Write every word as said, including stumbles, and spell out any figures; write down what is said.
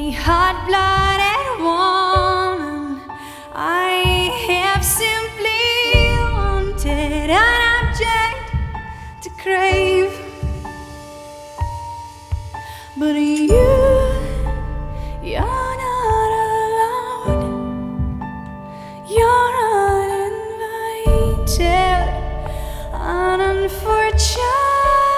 any hot-blooded woman. I have simply wanted an object to crave, but you